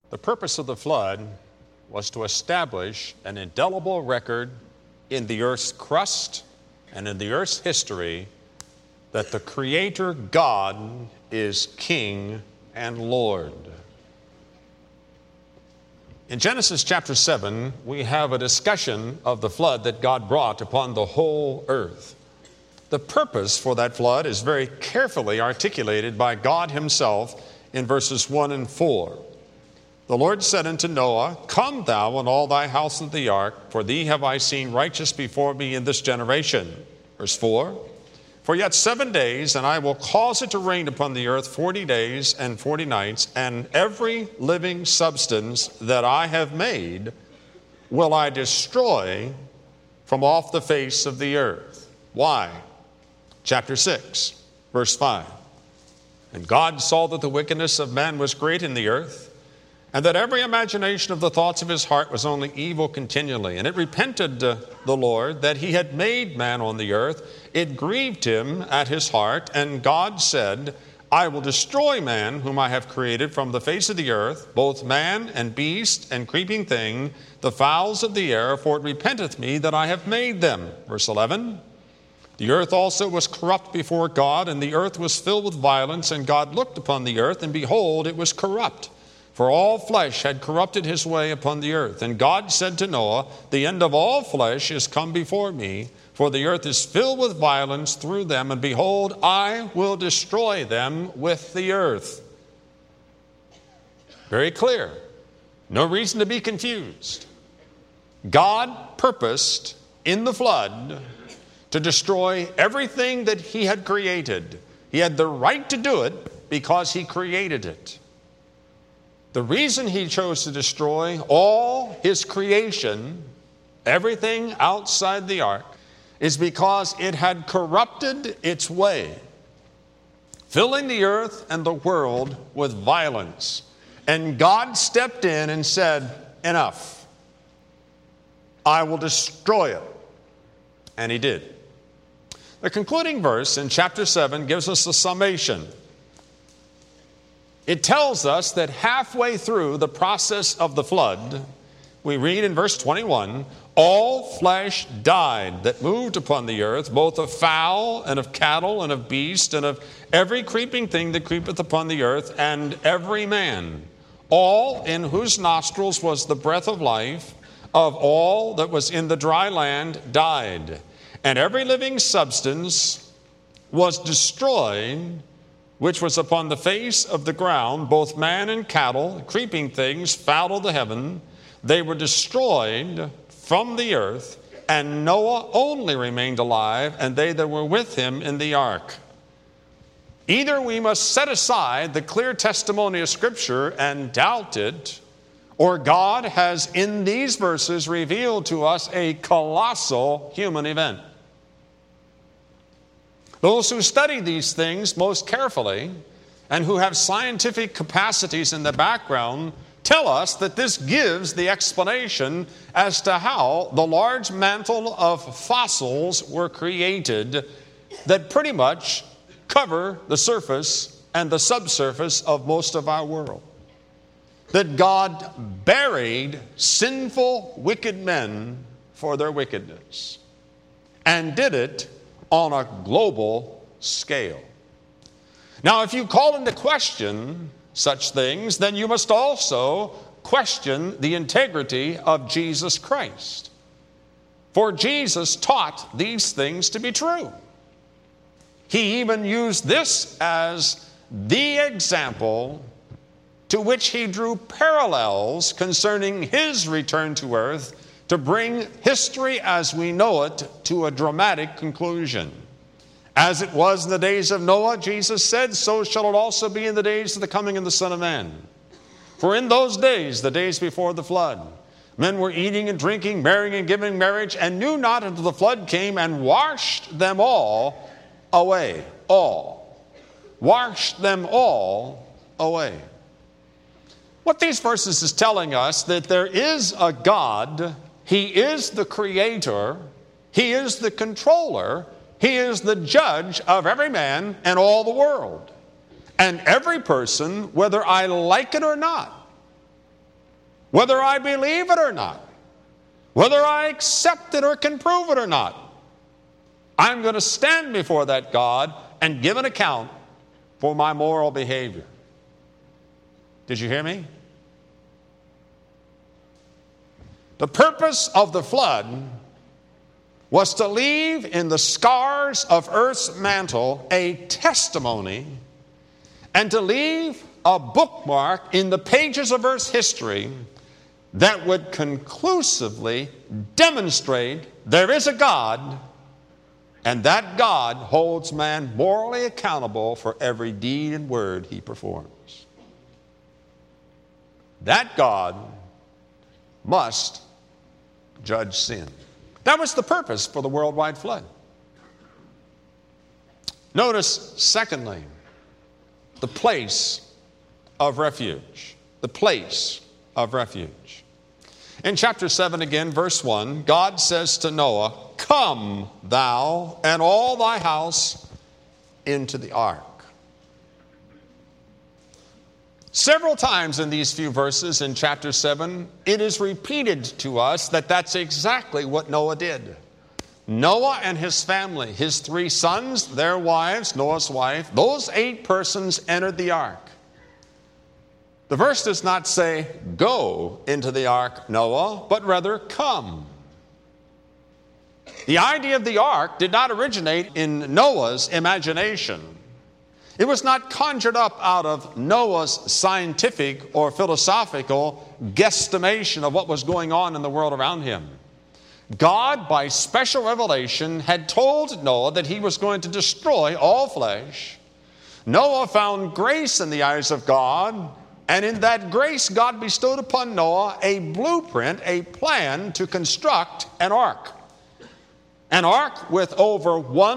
The purpose of the flood was to establish an indelible record in the earth's crust and in the earth's history that the Creator God is King and Lord. In Genesis chapter 7, we have a discussion of the flood that God brought upon the whole earth. The purpose for that flood is very carefully articulated by God Himself in verses 1 and 4. The Lord said unto Noah, Come thou and all thy house into the ark, for thee have I seen righteous before me in this generation. Verse 4, For yet 7 days, and I will cause it to rain upon the earth 40 days and 40 nights, and every living substance that I have made will I destroy from off the face of the earth. Why? Chapter 6, verse 5. And God saw that the wickedness of man was great in the earth, and that every imagination of the thoughts of his heart was only evil continually. And it repented the Lord that He had made man on the earth. It grieved Him at His heart, and God said, I will destroy man whom I have created from the face of the earth, both man and beast and creeping thing, the fowls of the air, for it repenteth me that I have made them. Verse 11, The earth also was corrupt before God, and the earth was filled with violence, and God looked upon the earth, and behold, it was corrupt. For all flesh had corrupted his way upon the earth. And God said to Noah, The end of all flesh is come before me, for the earth is filled with violence through them, and behold, I will destroy them with the earth. Very clear. No reason to be confused. God purposed in the flood to destroy everything that He had created. He had the right to do it because He created it. The reason He chose to destroy all His creation, everything outside the ark, is because it had corrupted its way, filling the earth and the world with violence. And God stepped in and said, Enough. I will destroy it. And He did. The concluding verse in chapter 7 gives us a summation. It tells us that halfway through the process of the flood, we read in verse 21, All flesh died that moved upon the earth, both of fowl and of cattle and of beast and of every creeping thing that creepeth upon the earth, and every man, all in whose nostrils was the breath of life, of all that was in the dry land died. And every living substance was destroyed, which was upon the face of the ground, both man and cattle, creeping things, fowl of the heaven. They were destroyed from the earth, and Noah only remained alive, and they that were with him in the ark. Either we must set aside the clear testimony of Scripture and doubt it, or God has in these verses revealed to us a colossal human event. Those who study these things most carefully and who have scientific capacities in the background tell us that this gives the explanation as to how the large mantle of fossils were created that pretty much cover the surface and the subsurface of most of our world. That God buried sinful, wicked men for their wickedness and did it on a global scale. Now, if you call into question such things, then you must also question the integrity of Jesus Christ. For Jesus taught these things to be true. He even used this as the example to which He drew parallels concerning His return to earth to bring history as we know it to a dramatic conclusion. As it was in the days of Noah, Jesus said, so shall it also be in the days of the coming of the Son of Man. For in those days, the days before the flood, men were eating and drinking, marrying and giving marriage, and knew not until the flood came and washed them all away. All. Washed them all away. What these verses is telling us that there is a God. He is the creator. He is the controller. He is the judge of every man and all the world. And every person, whether I like it or not, whether I believe it or not, whether I accept it or can prove it or not. I'm going to stand before that God and give an account for my moral behavior. Did you hear me? The purpose of the flood was to leave in the scars of earth's mantle a testimony and to leave a bookmark in the pages of earth's history that would conclusively demonstrate there is a God, and that God holds man morally accountable for every deed and word he performs. That God must judge sin. That was the purpose for the worldwide flood. Notice, secondly, the place of refuge. The place of refuge. In chapter 7 again, verse 1, God says to Noah, "Come thou and all thy house into the ark." Several times in these few verses in chapter 7, it is repeated to us that that's exactly what Noah did. Noah and his family, his 3 sons, their wives, Noah's wife, those 8 persons entered the ark. The verse does not say, "Go into the ark, Noah," but rather, "Come." The idea of the ark did not originate in Noah's imagination. It was not conjured up out of Noah's scientific or philosophical guesstimation of what was going on in the world around him. God, by special revelation, had told Noah that he was going to destroy all flesh. Noah found grace in the eyes of God, and in that grace God bestowed upon Noah a blueprint, a plan to construct an ark. An ark with over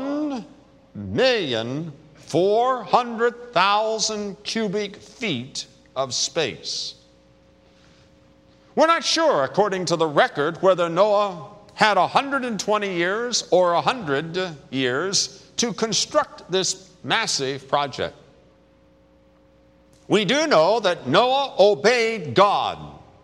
1,400,000 cubic feet of space. We're not sure, according to the record, whether Noah had 120 years or 100 years to construct this massive project. We do know that Noah obeyed God,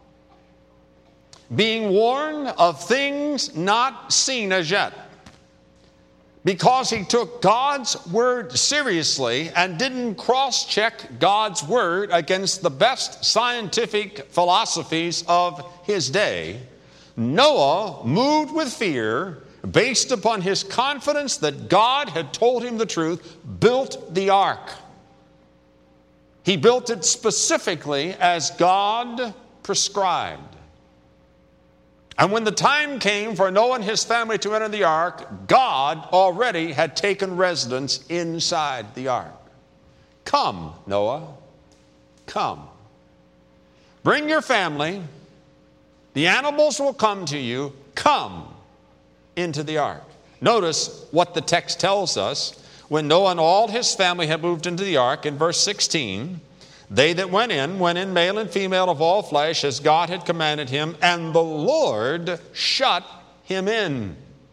being warned of things not seen as yet, because he took God's word seriously and didn't cross-check God's word against the best scientific philosophies of his day. Noah, moved with fear, based upon his confidence that God had told him the truth, built the ark. He built it specifically as God prescribed. And when the time came for Noah and his family to enter the ark, God already had taken residence inside the ark. "Come, Noah, come. Bring your family. The animals will come to you. Come into the ark." Notice what the text tells us. When Noah and all his family had moved into the ark, in verse 16, "They that went in, male and female of all flesh, as God had commanded him, and the Lord shut him in."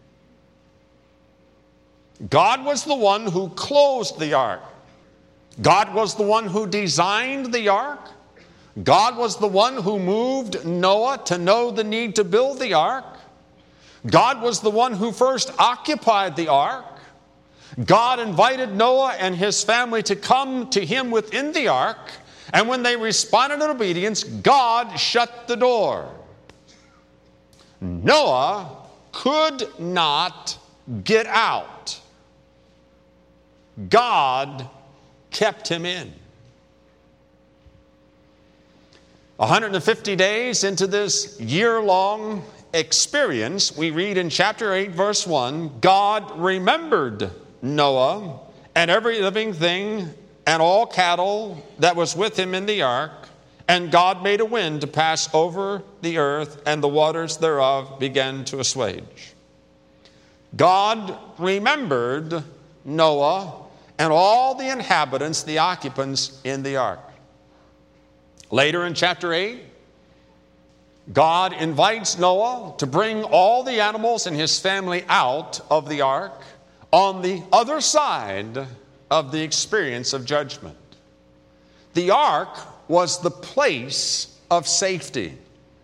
God was the one who closed the ark. God was the one who designed the ark. God was the one who moved Noah to know the need to build the ark. God was the one who first occupied the ark. God invited Noah and his family to come to him within the ark, and when they responded in obedience, God shut the door. Noah could not get out. God kept him in. 150 days into this year-long experience, we read in chapter 8, verse 1, God remembered Noah and every living thing and all cattle that was with him in the ark, and God made a wind to pass over the earth, and the waters thereof began to assuage. God remembered Noah and all the inhabitants, the occupants in the ark. Later in chapter 8, God invites Noah to bring all the animals and his family out of the ark on the other side of the experience of judgment. The ark was the place of safety.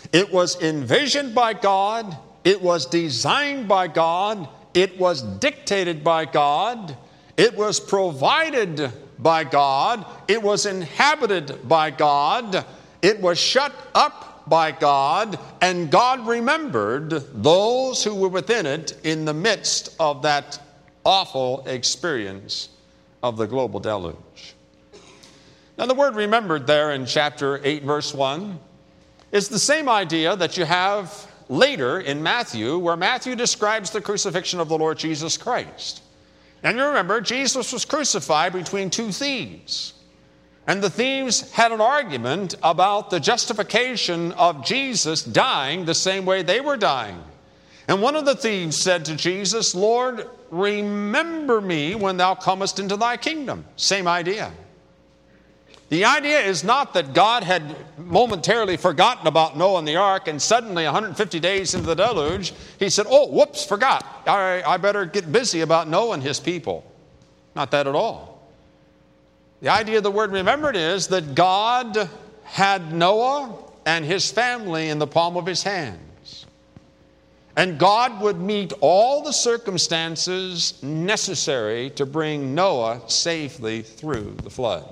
It was envisioned by God. It was designed by God. It was dictated by God. It was provided by God. It was inhabited by God. It was shut up by God. And God remembered those who were within it in the midst of that awful experience of the global deluge. Now, the word remembered there in chapter 8, verse 1, is the same idea that you have later in Matthew, where Matthew describes the crucifixion of the Lord Jesus Christ. And you remember, Jesus was crucified between two thieves. And the thieves had an argument about the justification of Jesus dying the same way they were dying. And one of the thieves said to Jesus, "Lord, remember me when thou comest into thy kingdom." Same idea. The idea is not that God had momentarily forgotten about Noah and the ark, and suddenly 150 days into the deluge, he said, "Oh, whoops, forgot. I better get busy about Noah and his people." Not that at all. The idea of the word remembered is that God had Noah and his family in the palm of his hands. And God would meet all the circumstances necessary to bring Noah safely through the flood.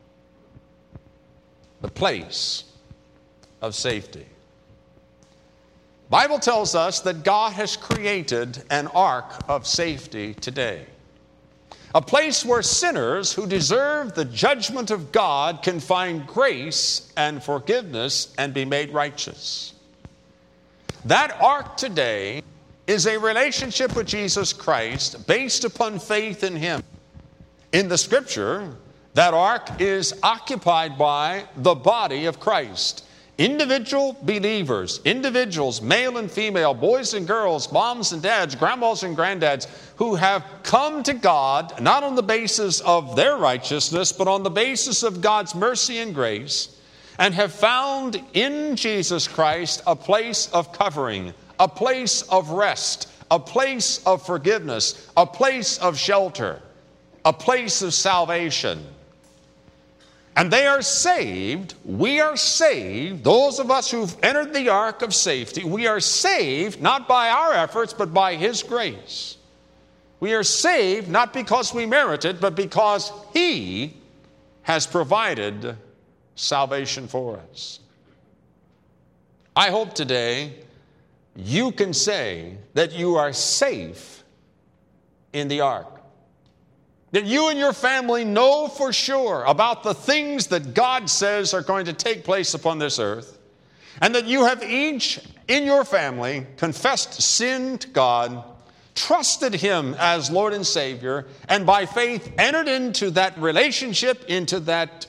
The place of safety. The Bible tells us that God has created an ark of safety today. A place where sinners who deserve the judgment of God can find grace and forgiveness and be made righteous. That ark today is a relationship with Jesus Christ based upon faith in Him. In the Scripture, that ark is occupied by the body of Christ. Individual believers, individuals, male and female, boys and girls, moms and dads, grandmas and granddads, who have come to God not on the basis of their righteousness, but on the basis of God's mercy and grace, and have found in Jesus Christ a place of covering, a place of rest, a place of forgiveness, a place of shelter, a place of salvation. And they are saved, we are saved, those of us who've entered the ark of safety, we are saved not by our efforts, but by His grace. We are saved not because we merit it, but because He has provided salvation for us. I hope today you can say that you are safe in the ark. That you and your family know for sure about the things that God says are going to take place upon this earth, and that you have each in your family confessed sin to God, trusted Him as Lord and Savior, and by faith entered into that relationship, into that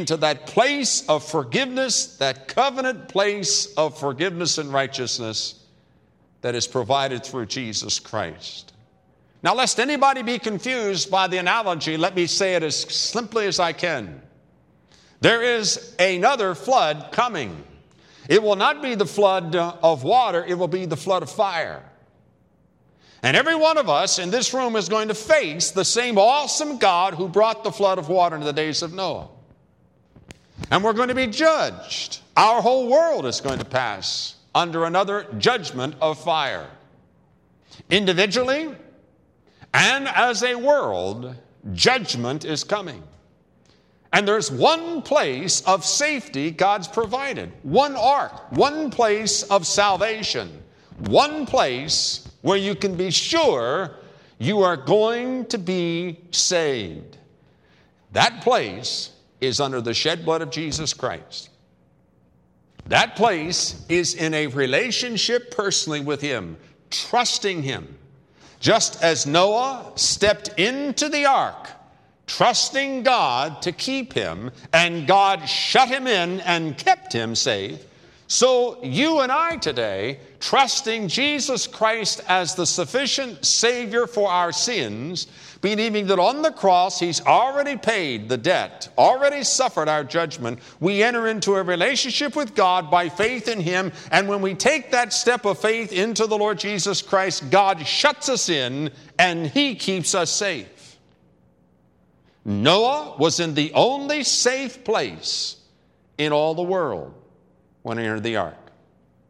place of forgiveness, that covenant place of forgiveness and righteousness that is provided through Jesus Christ. Now, lest anybody be confused by the analogy, let me say it as simply as I can. There is another flood coming. It will not be the flood of water, it will be the flood of fire. And every one of us in this room is going to face the same awesome God who brought the flood of water in the days of Noah. And we're going to be judged. Our whole world is going to pass under another judgment of fire. Individually, and as a world, judgment is coming. And there's one place of safety God's provided. One ark, one place of salvation, one place where you can be sure you are going to be saved. That place is under the shed blood of Jesus Christ. That place is in a relationship personally with Him, trusting Him. Just as Noah stepped into the ark, trusting God to keep him, and God shut him in and kept him safe, so you and I today, trusting Jesus Christ as the sufficient Savior for our sins, believing that on the cross He's already paid the debt, already suffered our judgment, we enter into a relationship with God by faith in Him, and when we take that step of faith into the Lord Jesus Christ, God shuts us in and He keeps us safe. Noah was in the only safe place in all the world when he entered the ark.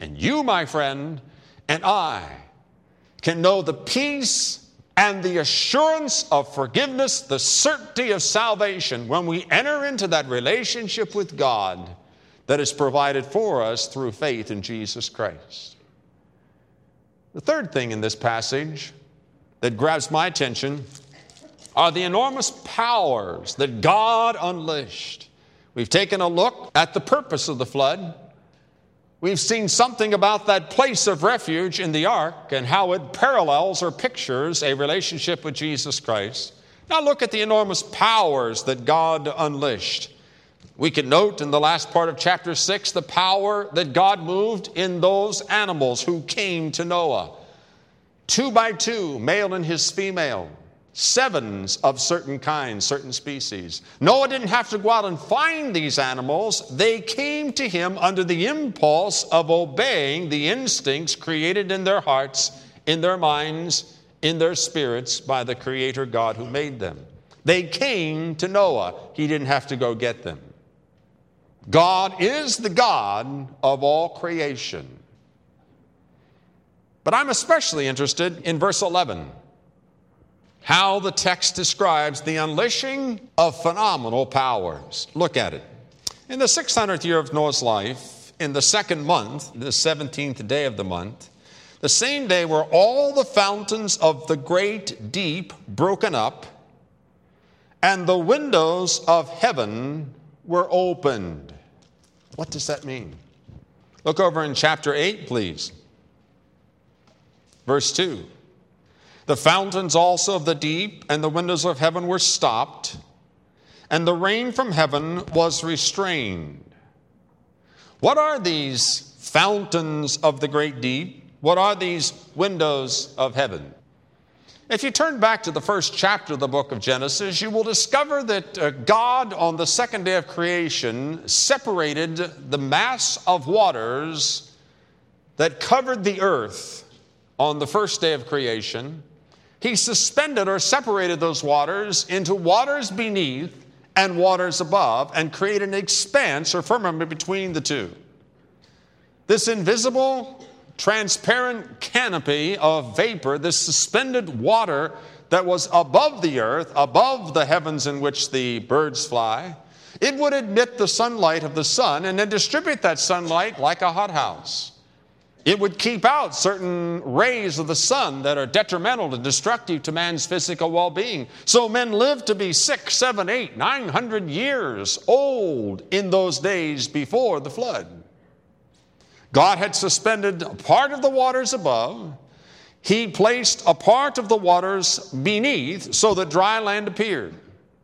and you, my friend, and I can know the peace and the assurance of forgiveness, the certainty of salvation when we enter into that relationship with God that is provided for us through faith in Jesus Christ. The third thing in this passage that grabs my attention are the enormous powers that God unleashed. We've taken a look at the purpose of the flood. We've seen something about that place of refuge in the ark and how it parallels or pictures a relationship with Jesus Christ. Now look at the enormous powers that God unleashed. We can note in the last part of chapter 6 the power that God moved in those animals who came to Noah. 2 by 2, male and his female. 7s of certain kinds, certain species. Noah didn't have to go out and find these animals. They came to him under the impulse of obeying the instincts created in their hearts, in their minds, in their spirits by the Creator God who made them. They came to Noah. He didn't have to go get them. God is the God of all creation. But I'm especially interested in verse 11. How the text describes the unleashing of phenomenal powers. Look at it. In the 600th year of Noah's life, in the second month, the 17th day of the month, the same day were all the fountains of the great deep broken up, and the windows of heaven were opened. What does that mean? Look over in chapter 8, please. Verse 2. The fountains also of the deep and the windows of heaven were stopped, and the rain from heaven was restrained. What are these fountains of the great deep? What are these windows of heaven? If you turn back to the first chapter of the book of Genesis, you will discover that God on the second day of creation separated the mass of waters that covered the earth on the first day of creation. He suspended or separated those waters into waters beneath and waters above and created an expanse or firmament between the two. This invisible, transparent canopy of vapor, this suspended water that was above the earth, above the heavens in which the birds fly, it would admit the sunlight of the sun and then distribute that sunlight like a hothouse. It would keep out certain rays of the sun that are detrimental and destructive to man's physical well-being. So men lived to be 6, 7, 8, 900 years old in those days before the flood. God had suspended a part of the waters above. He placed a part of the waters beneath so that dry land appeared.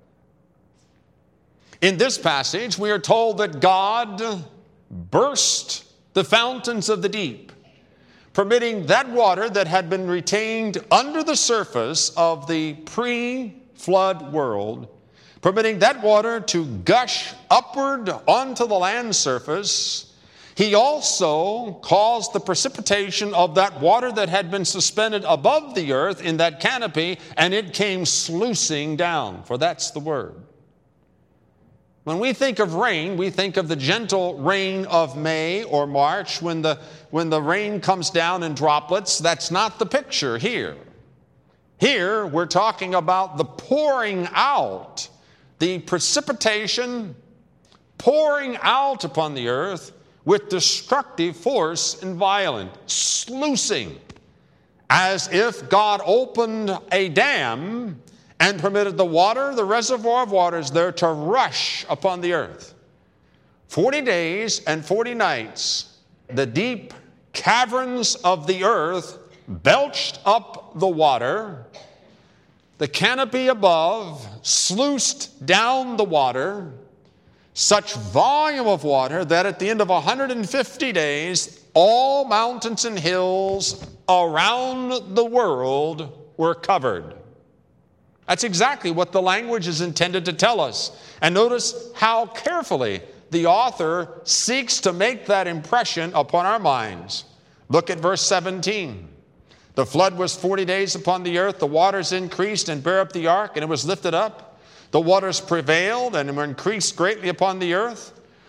In this passage, we are told that God burst the fountains of the deep, permitting that water that had been retained under the surface of the pre-flood world, permitting that water to gush upward onto the land surface. He also caused the precipitation of that water that had been suspended above the earth in that canopy, and it came sluicing down, for that's the word. When we think of rain, we think of the gentle rain of May or March when the rain comes down in droplets. That's not the picture here. Here, we're talking about the pouring out, the precipitation pouring out upon the earth with destructive force and violence, sluicing, as if God opened a dam and permitted the water, the reservoir of waters there, to rush upon the earth. 40 days and 40 nights, the deep caverns of the earth belched up the water. The canopy above sluiced down the water, such volume of water that at the end of 150 days, all mountains and hills around the world were covered. That's exactly what the language is intended to tell us. And notice how carefully the author seeks to make that impression upon our minds. Look at verse 17. The flood was 40 days upon the earth. The waters increased and bare up the ark, and it was lifted up. The waters prevailed and were increased greatly upon the earth.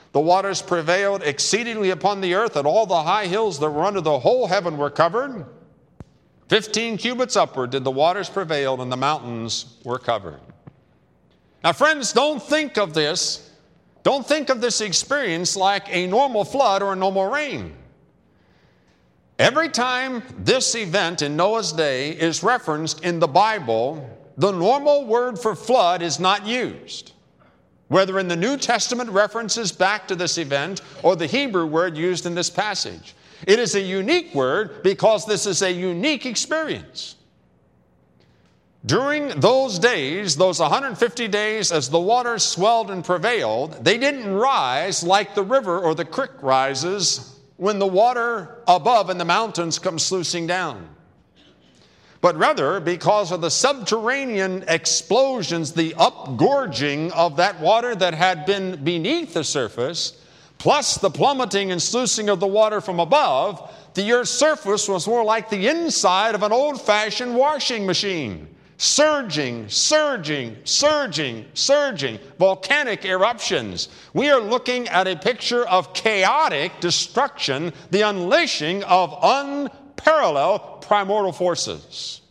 The waters prevailed exceedingly upon the earth, and all the high hills that were under the whole heaven were covered. 15 cubits upward did the waters prevail, and the mountains were covered. Now, friends, don't think of this experience like a normal flood or a normal rain. Every time this event in Noah's day is referenced in the Bible, the normal word for flood is not used. Whether in the New Testament references back to this event or the Hebrew word used in this passage. It is a unique word because this is a unique experience. During those days, those 150 days, as the waters swelled and prevailed, they didn't rise like the river or the creek rises when the water above in the mountains comes sluicing down. But rather, because of the subterranean explosions, the upgorging of that water that had been beneath the surface, plus the plummeting and sluicing of the water from above, the earth's surface was more like the inside of an old-fashioned washing machine. Surging, surging, surging, surging, volcanic eruptions. We are looking at a picture of chaotic destruction, the unleashing of unparalleled primordial forces.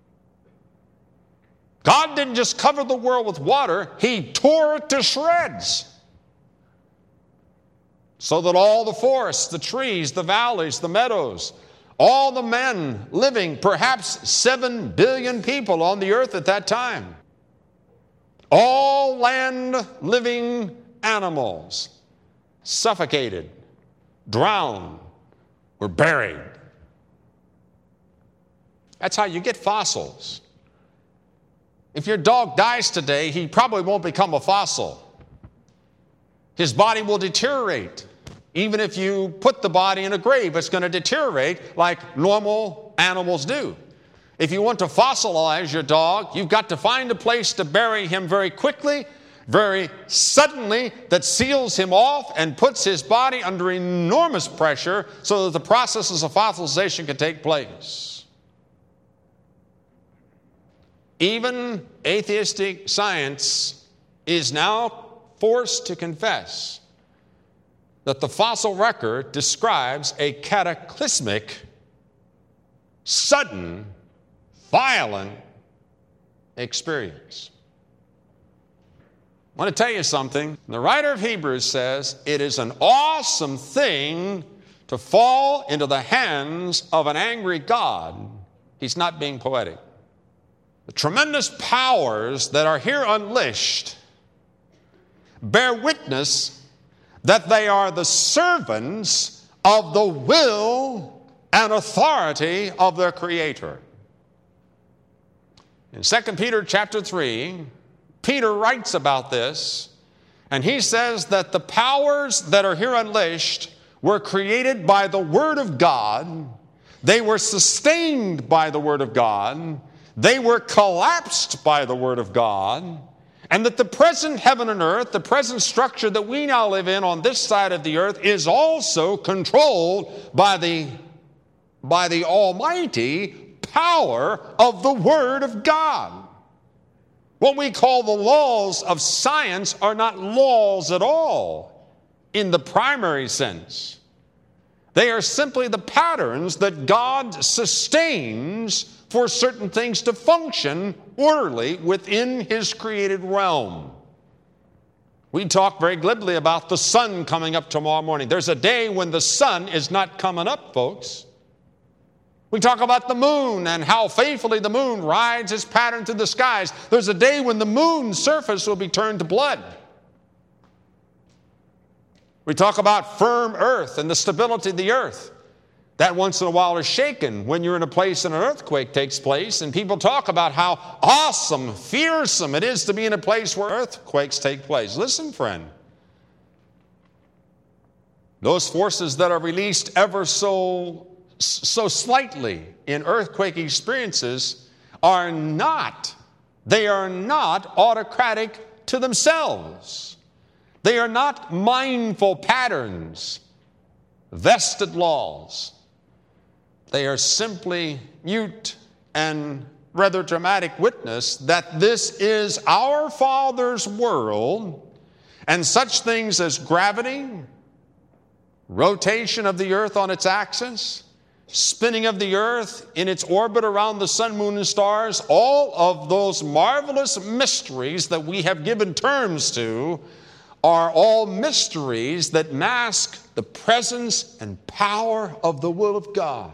God didn't just cover the world with water, He tore it to shreds. So that all the forests, the trees, the valleys, the meadows, all the men living, perhaps 7 billion people on the earth at that time, all land-living animals suffocated, drowned, were buried. That's how you get fossils. If your dog dies today, he probably won't become a fossil. His body will deteriorate. Even if you put the body in a grave, it's going to deteriorate like normal animals do. If you want to fossilize your dog, you've got to find a place to bury him very quickly, very suddenly, that seals him off and puts his body under enormous pressure so that the processes of fossilization can take place. Even atheistic science is now forced to confess that the fossil record describes a cataclysmic, sudden, violent experience. I want to tell you something. The writer of Hebrews says it is an awesome thing to fall into the hands of an angry God. He's not being poetic. The tremendous powers that are here unleashed bear witness that they are the servants of the will and authority of their Creator. In 2 Peter chapter 3, Peter writes about this, and he says that the powers that are here unleashed were created by the Word of God. They were sustained by the Word of God. They were collapsed by the Word of God. And that the present heaven and earth, the present structure that we now live in on this side of the earth, is also controlled by the almighty power of the Word of God. What we call the laws of science are not laws at all in the primary sense. They are simply the patterns that God sustains for certain things to function orderly within His created realm. We talk very glibly about the sun coming up tomorrow morning. There's a day when the sun is not coming up, folks. We talk about the moon and how faithfully the moon rides its pattern through the skies. There's a day when the moon's surface will be turned to blood. We talk about firm earth and the stability of the earth. That once in a while is shaken when you're in a place and an earthquake takes place, and people talk about how awesome, fearsome it is to be in a place where earthquakes take place. Listen, friend. Those forces that are released ever so slightly in earthquake experiences are not autocratic to themselves. They are not mindful patterns, vested laws. They are simply mute and rather dramatic witness that this is our Father's world, And such things as gravity, rotation of the earth on its axis, spinning of the earth in its orbit around the sun, moon, and stars, all of those marvelous mysteries that we have given terms to are all mysteries that mask the presence and power of the will of God.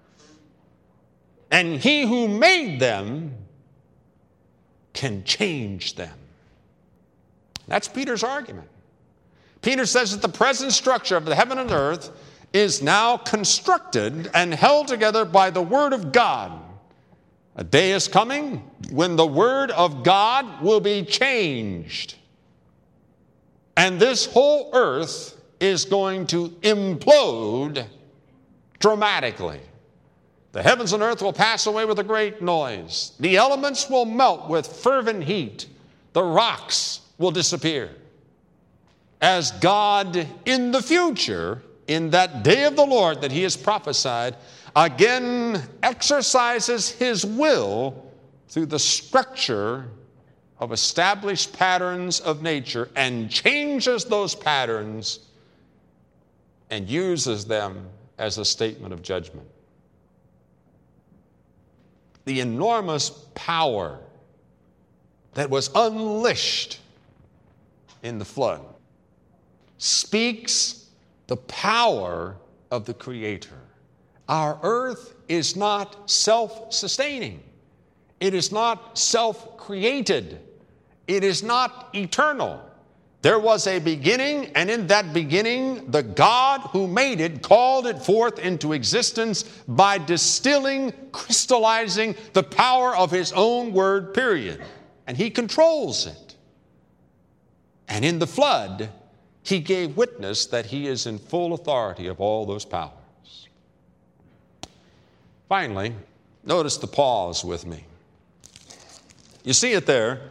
And he who made them can change them. That's Peter's argument. Peter says that the present structure of the heaven and earth is now constructed and held together by the Word of God. A day is coming when the Word of God will be changed. And this whole earth is going to implode dramatically. The heavens and earth will pass away with a great noise. The elements will melt with fervent heat. The rocks will disappear. As God in the future, in that day of the Lord that he has prophesied, again exercises his will through the structure of established patterns of nature and changes those patterns and uses them as a statement of judgment. The enormous power that was unleashed in the flood speaks the power of the Creator. Our earth is not self-sustaining. It is not self-created. It is not eternal. There was a beginning, and in that beginning, the God who made it called it forth into existence by distilling, crystallizing the power of his own word, period. And he controls it. And in the flood, he gave witness that he is in full authority of all those powers. Finally, notice the pause with me. You see it there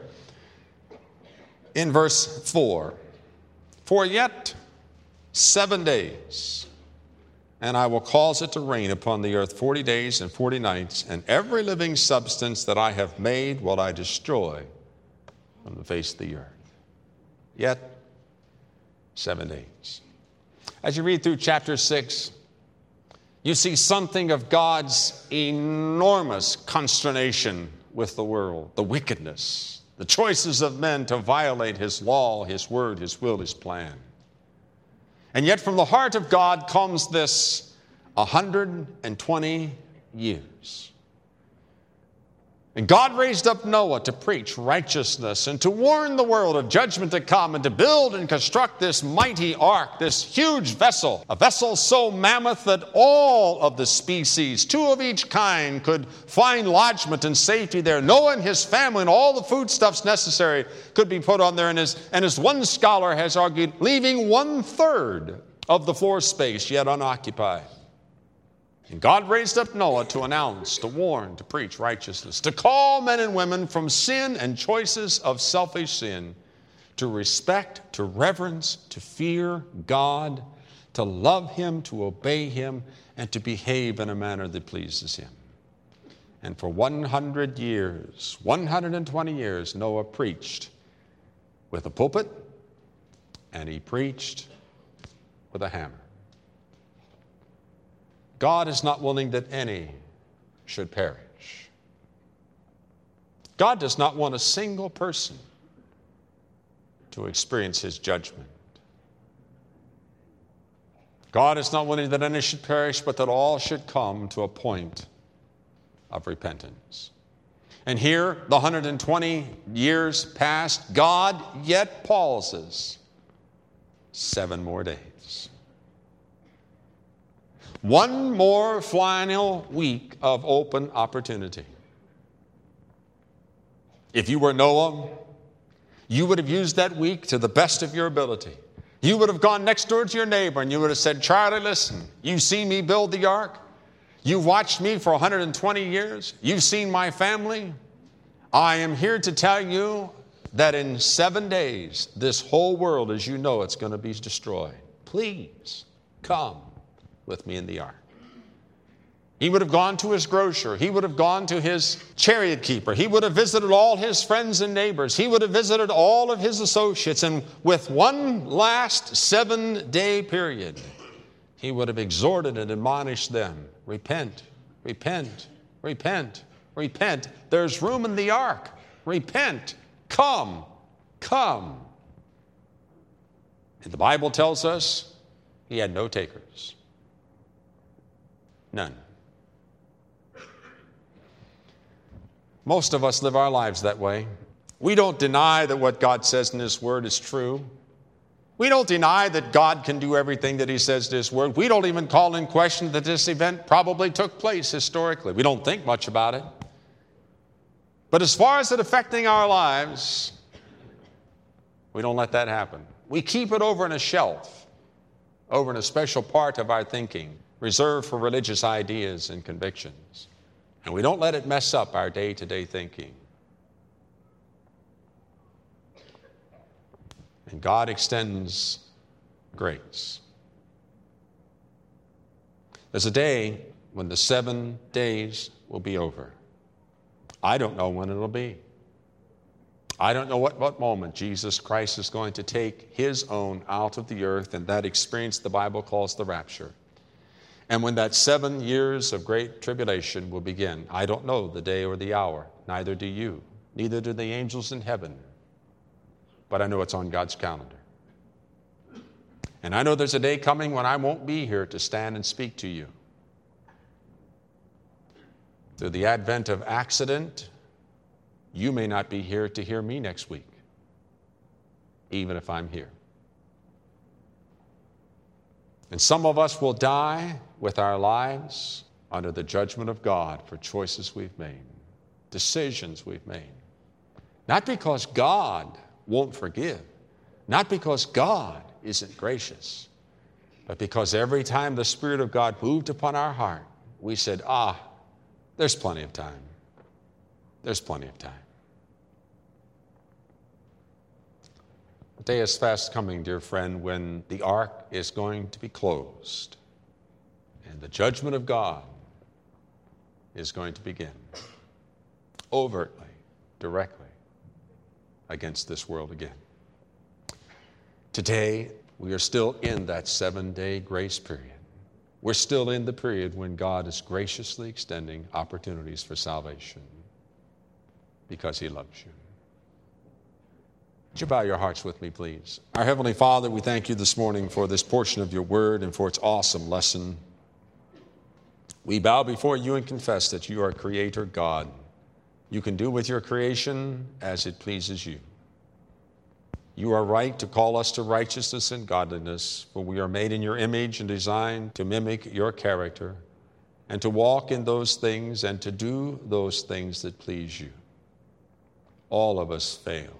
in verse 4. For yet 7 days, and I will cause it to rain upon the earth 40 days and 40 nights, and every living substance that I have made will I destroy from the face of the earth. Yet 7 days. As you read through chapter 6, you see something of God's enormous consternation with the world, the wickedness, the choices of men to violate his law, his word, his will, his plan. And yet from the heart of God comes this 120 years. And God raised up Noah to preach righteousness and to warn the world of judgment to come and to build and construct this mighty ark, this huge vessel, a vessel so mammoth that all of the species, 2 of each kind, could find lodgment and safety there. Noah and his family and all the foodstuffs necessary could be put on there. And as one scholar has argued, leaving 1/3 of the floor space yet unoccupied. And God raised up Noah to announce, to warn, to preach righteousness, to call men and women from sin and choices of selfish sin, to respect, to reverence, to fear God, to love him, to obey him, and to behave in a manner that pleases him. And for 100 years, 120 years, Noah preached with a pulpit, and he preached with a hammer. God is not willing that any should perish. God does not want a single person to experience his judgment. God is not willing that any should perish, but that all should come to a point of repentance. And here, the 120 years past, God yet pauses 7 more days. One more final week of open opportunity. If you were Noah, you would have used that week to the best of your ability. You would have gone next door to your neighbor and you would have said, Charlie, listen, you've seen me build the ark. You've watched me for 120 years. You've seen my family. I am here to tell you that in 7 days, this whole world as you know it's going to be destroyed. Please come with me in the ark. He would have gone to his grocer. He would have gone to his chariot keeper. He would have visited all his friends and neighbors. He would have visited all of his associates. And with one last 7-day period, he would have exhorted and admonished them, repent, repent, repent, repent. There's room in the ark. Repent, come, come. And the Bible tells us he had no takers. None. Most of us live our lives that way. We don't deny that what God says in His Word is true. We don't deny that God can do everything that He says in His Word. We don't even call in question that this event probably took place historically. We don't think much about it. But as far as it affecting our lives, we don't let that happen. We keep it over in a shelf, over in a special part of our thinking, reserved for religious ideas and convictions. And we don't let it mess up our day-to-day thinking. And God extends grace. There's a day when the 7 days will be over. I don't know when it'll be. I don't know what moment Jesus Christ is going to take His own out of the earth, and that experience the Bible calls the rapture. And when that 7 years of great tribulation will begin, I don't know the day or the hour, neither do you, neither do the angels in heaven. But I know it's on God's calendar. And I know there's a day coming when I won't be here to stand and speak to you. Through the advent of accident, you may not be here to hear me next week, even if I'm here. And some of us will die with our lives under the judgment of God for choices we've made, decisions we've made. Not because God won't forgive, not because God isn't gracious, but because every time the Spirit of God moved upon our heart, we said, there's plenty of time. There's plenty of time. The day is fast coming, dear friend, when the ark is going to be closed and the judgment of God is going to begin overtly, directly against this world again. Today, we are still in that 7-day grace period. We're still in the period when God is graciously extending opportunities for salvation because He loves you. Would you bow your hearts with me, please? Our Heavenly Father, we thank you this morning for this portion of your word and for its awesome lesson. We bow before you and confess that you are Creator God. You can do with your creation as it pleases you. You are right to call us to righteousness and godliness, for we are made in your image and designed to mimic your character and to walk in those things and to do those things that please you. All of us fail.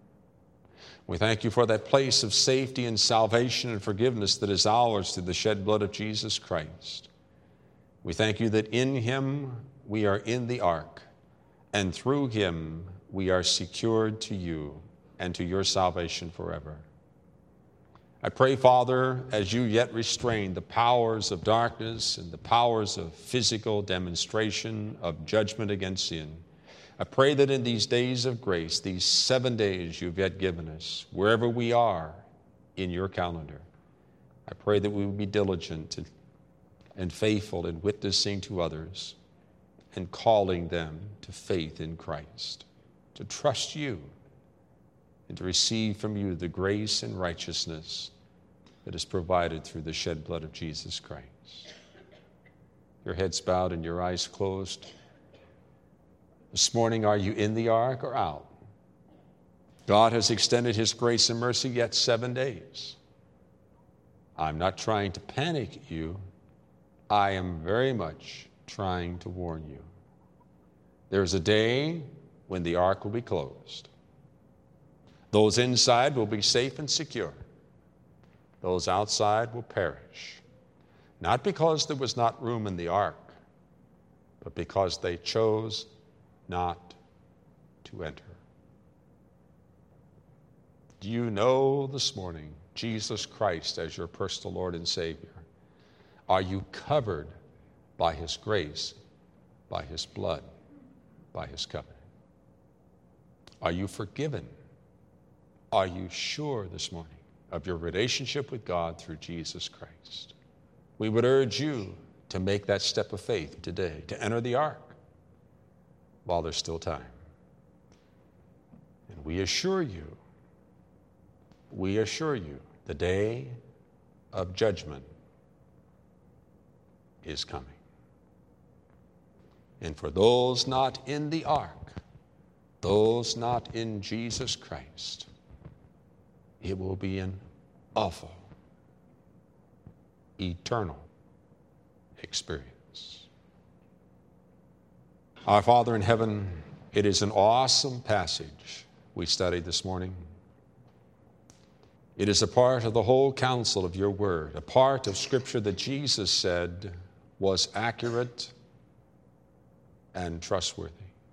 We thank you for that place of safety and salvation and forgiveness that is ours through the shed blood of Jesus Christ. We thank you that in Him we are in the ark, and through Him we are secured to you and to your salvation forever. I pray, Father, as you yet restrain the powers of darkness and the powers of physical demonstration of judgment against sin, I pray that in these days of grace, these 7 days you've yet given us, wherever we are in your calendar, I pray that we will be diligent and faithful in witnessing to others and calling them to faith in Christ, to trust you and to receive from you the grace and righteousness that is provided through the shed blood of Jesus Christ. Your heads bowed and your eyes closed. This morning, are you in the ark or out? God has extended His grace and mercy yet 7 days. I'm not trying to panic you. I am very much trying to warn you. There's a day when the ark will be closed. Those inside will be safe and secure. Those outside will perish. Not because there was not room in the ark, but because they chose not to enter. Do you know this morning Jesus Christ as your personal Lord and Savior? Are you covered by his grace, by his blood, by his covenant. Are you forgiven? Are you sure this morning of your relationship with God through Jesus Christ? We would urge you to make that step of faith today, to enter the ark while there's still time. And we assure you, the day of judgment is coming. And for those not in the ark, those not in Jesus Christ, it will be an awful, eternal experience. Our Father in heaven, it is an awesome passage we studied this morning. It is a part of the whole counsel of your word, a part of Scripture that Jesus said was accurate and trustworthy.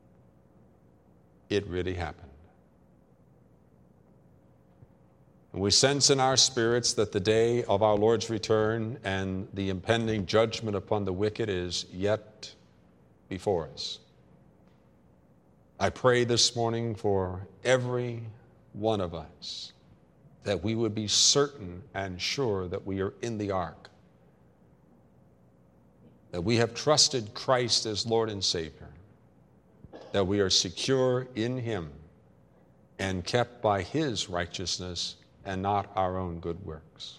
It really happened. And we sense in our spirits that the day of our Lord's return and the impending judgment upon the wicked is yet before us. I pray this morning for every one of us that we would be certain and sure that we are in the ark, that we have trusted Christ as Lord and Savior, that we are secure in him and kept by his righteousness and not our own good works.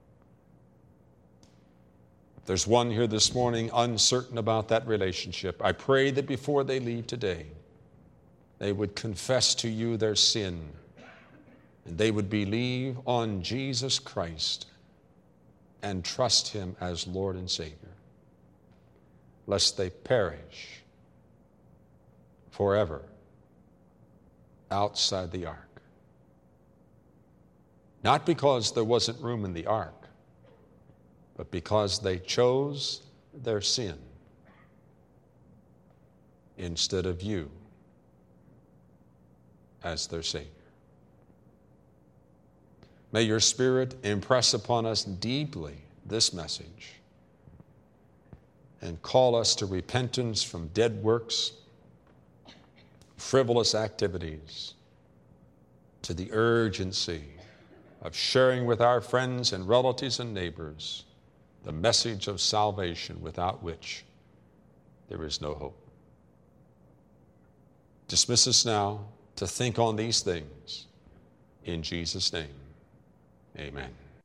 If there's one here this morning uncertain about that relationship, I pray that before they leave today, they would confess to you their sin, and they would believe on Jesus Christ and trust him as Lord and Savior, lest they perish forever outside the ark. Not because there wasn't room in the ark, but because they chose their sin instead of you as their Savior. May your Spirit impress upon us deeply this message and call us to repentance from dead works, frivolous activities, to the urgency of sharing with our friends and relatives and neighbors the message of salvation without which there is no hope. Dismiss us now to think on these things. In Jesus' name, amen.